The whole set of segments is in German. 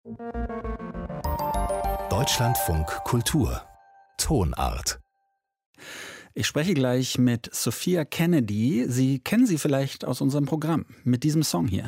Deutschlandfunk Kultur Tonart. Ich spreche gleich mit Sophia Kennedy. Sie kennen sie vielleicht aus unserem Programm mit diesem Song hier.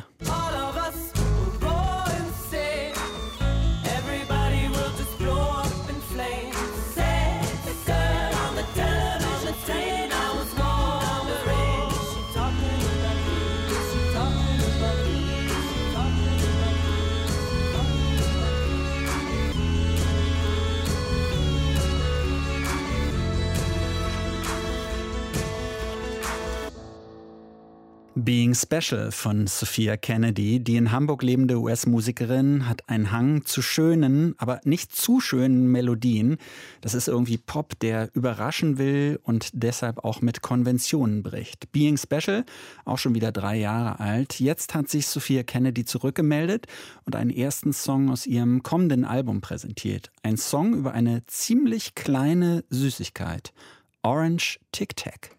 Being Special von Sophia Kennedy. Die in Hamburg lebende US-Musikerin hat einen Hang zu schönen, aber nicht zu schönen Melodien. Das ist irgendwie Pop, der überraschen will und deshalb auch mit Konventionen bricht. Being Special, auch schon wieder 3 Jahre alt. Jetzt hat sich Sophia Kennedy zurückgemeldet und einen ersten Song aus ihrem kommenden Album präsentiert. Ein Song über eine ziemlich kleine Süßigkeit. Orange Tic Tac.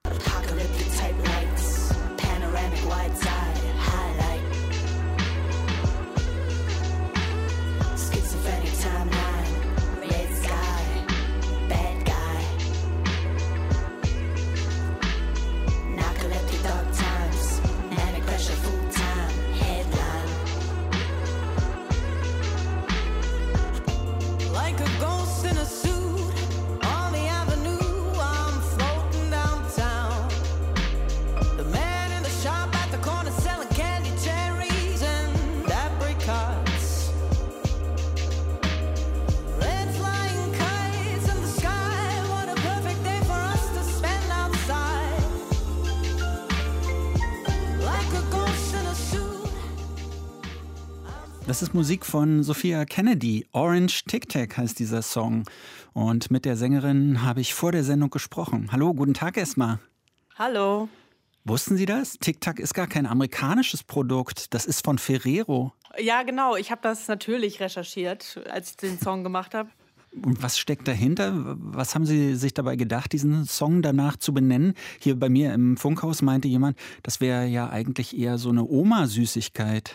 Das ist Musik von Sophia Kennedy. Orange Tic Tac heißt dieser Song. Und mit der Sängerin habe ich vor der Sendung gesprochen. Hallo, guten Tag erstmal. Hallo. Wussten Sie das? Tic Tac ist gar kein amerikanisches Produkt. Das ist von Ferrero. Ja, genau. Ich habe das natürlich recherchiert, als ich den Song gemacht habe. Und was steckt dahinter? Was haben Sie sich dabei gedacht, diesen Song danach zu benennen? Hier bei mir im Funkhaus meinte jemand, das wäre ja eigentlich eher so eine Oma-Süßigkeit.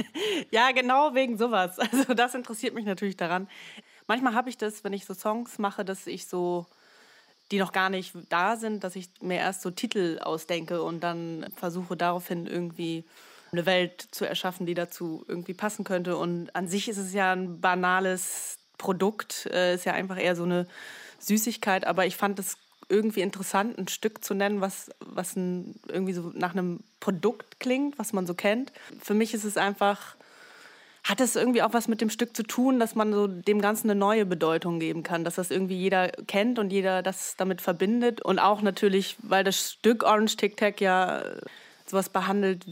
Ja, genau wegen sowas. Also das interessiert mich natürlich daran. Manchmal habe ich das, wenn ich so Songs mache, dass ich so, die noch gar nicht da sind, dass ich mir erst so Titel ausdenke und dann versuche daraufhin irgendwie eine Welt zu erschaffen, die dazu irgendwie passen könnte. Und an sich ist es ja ein banales Produkt, ist ja einfach eher so eine Süßigkeit. Aber ich fand es irgendwie interessant, ein Stück zu nennen, was irgendwie so nach einem Produkt klingt, was man so kennt. Für mich ist es einfach, hat es irgendwie auch was mit dem Stück zu tun, dass man so dem Ganzen eine neue Bedeutung geben kann, dass das irgendwie jeder kennt und jeder das damit verbindet. Und auch natürlich, weil das Stück Orange Tic Tac ja sowas behandelt,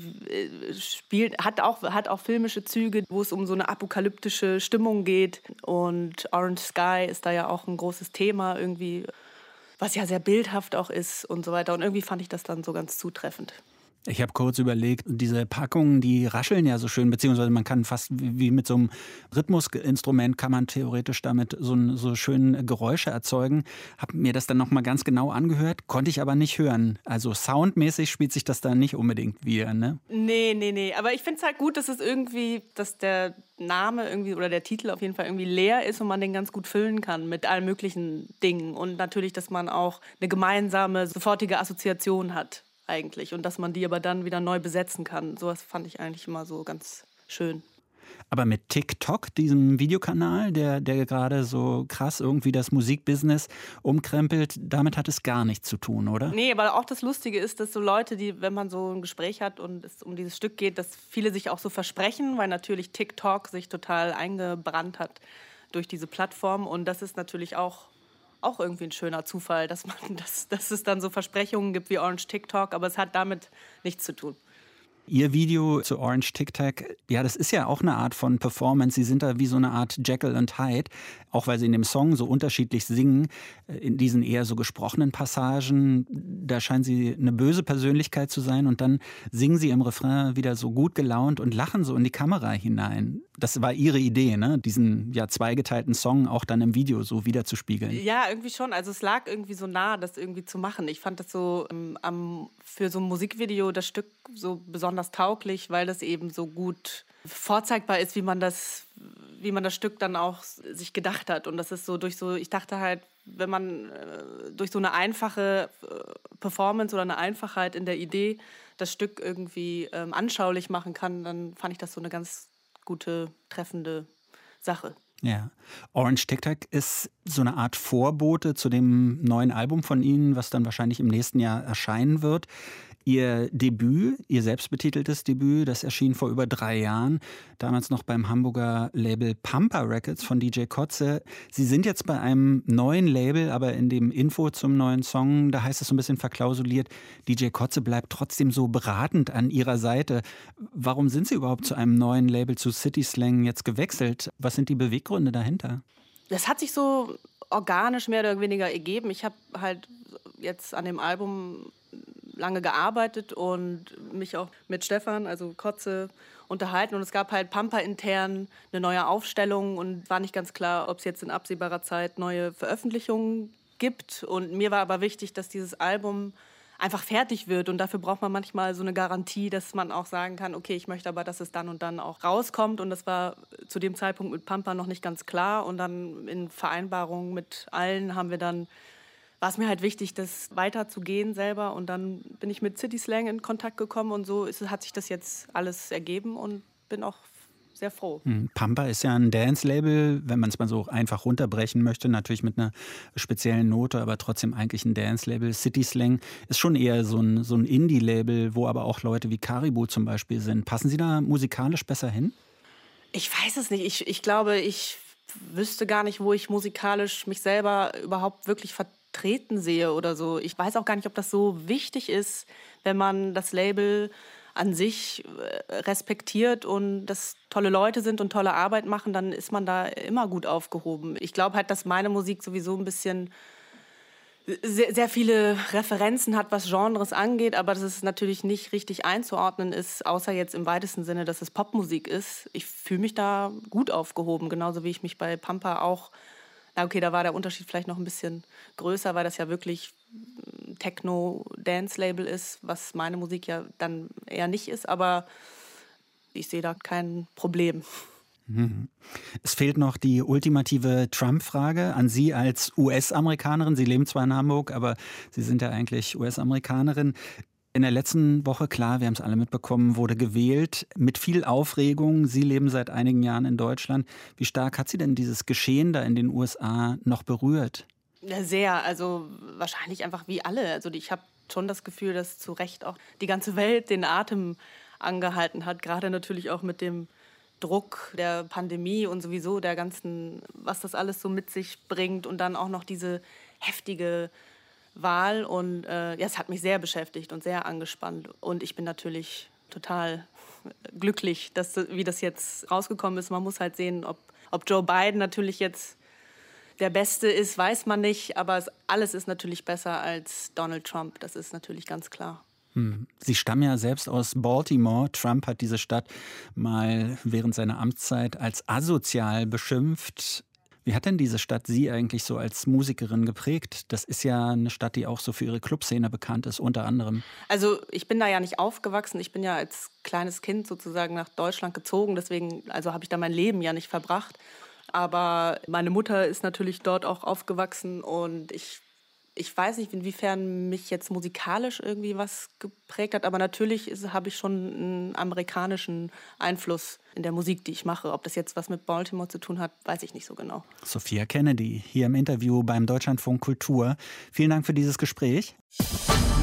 hat auch filmische Züge, wo es um so eine apokalyptische Stimmung geht. Und Orange Sky ist da ja auch ein großes Thema irgendwie, was ja sehr bildhaft auch ist und so weiter. Und irgendwie fand ich das dann so ganz zutreffend. Ich habe kurz überlegt, diese Packungen, die rascheln ja so schön, beziehungsweise man kann fast wie mit so einem Rhythmusinstrument kann man theoretisch damit so schön Geräusche erzeugen. Habe mir das dann nochmal ganz genau angehört, konnte ich aber nicht hören. Also soundmäßig spielt sich das da nicht unbedingt wieder, ne? Nee. Aber ich finde es halt gut, dass der Name irgendwie oder der Titel auf jeden Fall irgendwie leer ist und man den ganz gut füllen kann mit allen möglichen Dingen. Und natürlich, dass man auch eine gemeinsame, sofortige Assoziation hat. Eigentlich. Und dass man die aber dann wieder neu besetzen kann. Sowas fand ich eigentlich immer so ganz schön. Aber mit TikTok, diesem Videokanal, der gerade so krass irgendwie das Musikbusiness umkrempelt, damit hat es gar nichts zu tun, oder? Nee, aber auch das Lustige ist, dass so Leute, die, wenn man so ein Gespräch hat und es um dieses Stück geht, dass viele sich auch so versprechen, weil natürlich TikTok sich total eingebrannt hat durch diese Plattform. Und das ist natürlich auch irgendwie ein schöner Zufall, dass es dann so Versprechungen gibt wie Orange TikTok, aber es hat damit nichts zu tun. Ihr Video zu Orange Tic Tac, ja, das ist ja auch eine Art von Performance. Sie sind da wie so eine Art Jekyll und Hyde, auch weil Sie in dem Song so unterschiedlich singen. In diesen eher so gesprochenen Passagen, da scheinen Sie eine böse Persönlichkeit zu sein und dann singen Sie im Refrain wieder so gut gelaunt und lachen so in die Kamera hinein. Das war Ihre Idee, ne? Diesen ja zweigeteilten Song auch dann im Video so wiederzuspiegeln. Ja, irgendwie schon. Also es lag irgendwie so nah, das irgendwie zu machen. Ich fand das so für so ein Musikvideo das Stück so besonders tauglich, weil das eben so gut vorzeigbar ist, wie man das wie man das Stück dann auch sich gedacht hat. Und das ist so ich dachte halt, wenn man durch so eine einfache Performance oder eine Einfachheit in der Idee das Stück irgendwie anschaulich machen kann, dann fand ich das so eine ganz gute, treffende Sache. Ja, Orange Tic-Tac ist so eine Art Vorbote zu dem neuen Album von Ihnen, was dann wahrscheinlich im nächsten Jahr erscheinen wird. Ihr Debüt, Ihr selbstbetiteltes Debüt, das erschien vor über 3 Jahren, damals noch beim Hamburger Label Pampa Records von DJ Koze. Sie sind jetzt bei einem neuen Label, aber in dem Info zum neuen Song, da heißt es so ein bisschen verklausuliert, DJ Koze bleibt trotzdem so beratend an Ihrer Seite. Warum sind Sie überhaupt zu einem neuen Label, zu City Slang, jetzt gewechselt? Was sind die Beweggründe dahinter? Das hat sich so organisch mehr oder weniger ergeben. Ich habe halt jetzt an dem Album lange gearbeitet und mich auch mit Stefan, also Koze, unterhalten. Und es gab halt Pampa intern eine neue Aufstellung und war nicht ganz klar, ob es jetzt in absehbarer Zeit neue Veröffentlichungen gibt. Und mir war aber wichtig, dass dieses Album einfach fertig wird. Und dafür braucht man manchmal so eine Garantie, dass man auch sagen kann, okay, ich möchte aber, dass es dann und dann auch rauskommt. Und das war zu dem Zeitpunkt mit Pampa noch nicht ganz klar. Und dann in Vereinbarung mit allen war es mir halt wichtig, das weiterzugehen selber. Und dann bin ich mit City Slang in Kontakt gekommen und so hat sich das jetzt alles ergeben und bin auch sehr froh. Pampa ist ja ein Dance-Label, wenn man es mal so einfach runterbrechen möchte, natürlich mit einer speziellen Note, aber trotzdem eigentlich ein Dance-Label. City Slang ist schon eher so ein Indie-Label, wo aber auch Leute wie Caribou zum Beispiel sind. Passen Sie da musikalisch besser hin? Ich weiß es nicht. Ich glaube, ich wüsste gar nicht, wo ich musikalisch mich selber überhaupt wirklich vertreten sehe oder so. Ich weiß auch gar nicht, ob das so wichtig ist, wenn man das Label an sich respektiert und das tolle Leute sind und tolle Arbeit machen, dann ist man da immer gut aufgehoben. Ich glaube halt, dass meine Musik sowieso ein bisschen sehr, sehr viele Referenzen hat, was Genres angeht, aber dass es natürlich nicht richtig einzuordnen ist, außer jetzt im weitesten Sinne, dass es Popmusik ist. Ich fühle mich da gut aufgehoben, genauso wie ich mich bei Pampa auch. Na okay, da war der Unterschied vielleicht noch ein bisschen größer, weil das ja wirklich Techno-Dance-Label ist, was meine Musik ja dann eher nicht ist, aber ich sehe da kein Problem. Es fehlt noch die ultimative Trump-Frage an Sie als US-Amerikanerin. Sie leben zwar in Hamburg, aber Sie sind ja eigentlich US-Amerikanerin. In der letzten Woche, klar, wir haben es alle mitbekommen, wurde gewählt mit viel Aufregung. Sie leben seit einigen Jahren in Deutschland. Wie stark hat Sie denn dieses Geschehen da in den USA noch berührt? Ja, sehr. Also wahrscheinlich einfach wie alle. Also ich habe schon das Gefühl, dass zu Recht auch die ganze Welt den Atem angehalten hat. Gerade natürlich auch mit dem Druck der Pandemie und sowieso der ganzen, was das alles so mit sich bringt. Und dann auch noch diese heftige Wahl. Und es hat mich sehr beschäftigt und sehr angespannt. Und ich bin natürlich total glücklich, wie das jetzt rausgekommen ist. Man muss halt sehen, ob Joe Biden natürlich jetzt der Beste ist, weiß man nicht. Aber alles ist natürlich besser als Donald Trump. Das ist natürlich ganz klar. Sie stammen ja selbst aus Baltimore. Trump hat diese Stadt mal während seiner Amtszeit als asozial beschimpft. Wie hat denn diese Stadt Sie eigentlich so als Musikerin geprägt? Das ist ja eine Stadt, die auch so für ihre Clubszene bekannt ist, unter anderem. Also ich bin da ja nicht aufgewachsen. Ich bin ja als kleines Kind sozusagen nach Deutschland gezogen. Deswegen habe ich da mein Leben ja nicht verbracht. Aber meine Mutter ist natürlich dort auch aufgewachsen und ich weiß nicht, inwiefern mich jetzt musikalisch irgendwie was geprägt hat, aber natürlich habe ich schon einen amerikanischen Einfluss in der Musik, die ich mache. Ob das jetzt was mit Baltimore zu tun hat, weiß ich nicht so genau. Sophia Kennedy, hier im Interview beim Deutschlandfunk Kultur. Vielen Dank für dieses Gespräch.